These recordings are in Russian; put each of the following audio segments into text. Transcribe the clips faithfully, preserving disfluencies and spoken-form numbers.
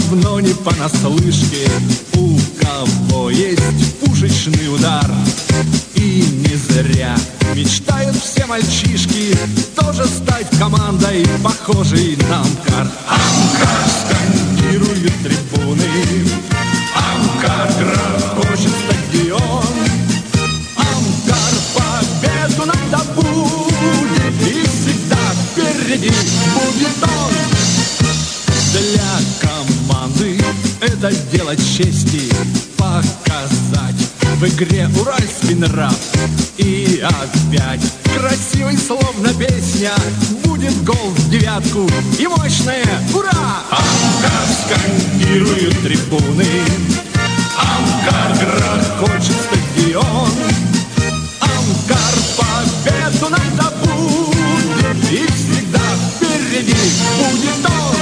давно не понаслышке, у кого есть пушечный удар. И не зря мечтают все мальчишки тоже стать командой, похожей на Амкар. Амкар скандируют трибуны, Амкар грохочет стадион, Амкар победу нам добудет, и всегда впереди будет он. Для команды это дело чести показать в игре уральский нрав. И опять красивый, словно песня, будет гол в девятку и мощное ура! Амкар скандируют трибуны, Амкар грохочет стадион, Амкар победу нам добудет, и всегда впереди будет он.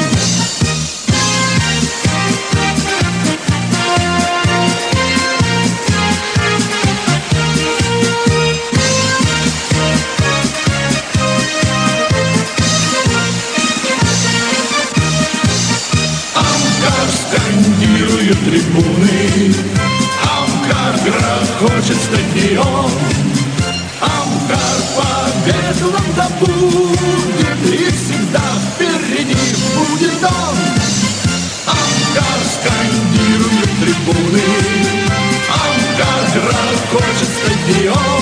Скандируют трибуны, Амкар грохочет стадион, Амкар победу нам добудет, и всегда впереди будет он. Амкар скандируют трибуны, Амкар грохочет стадион,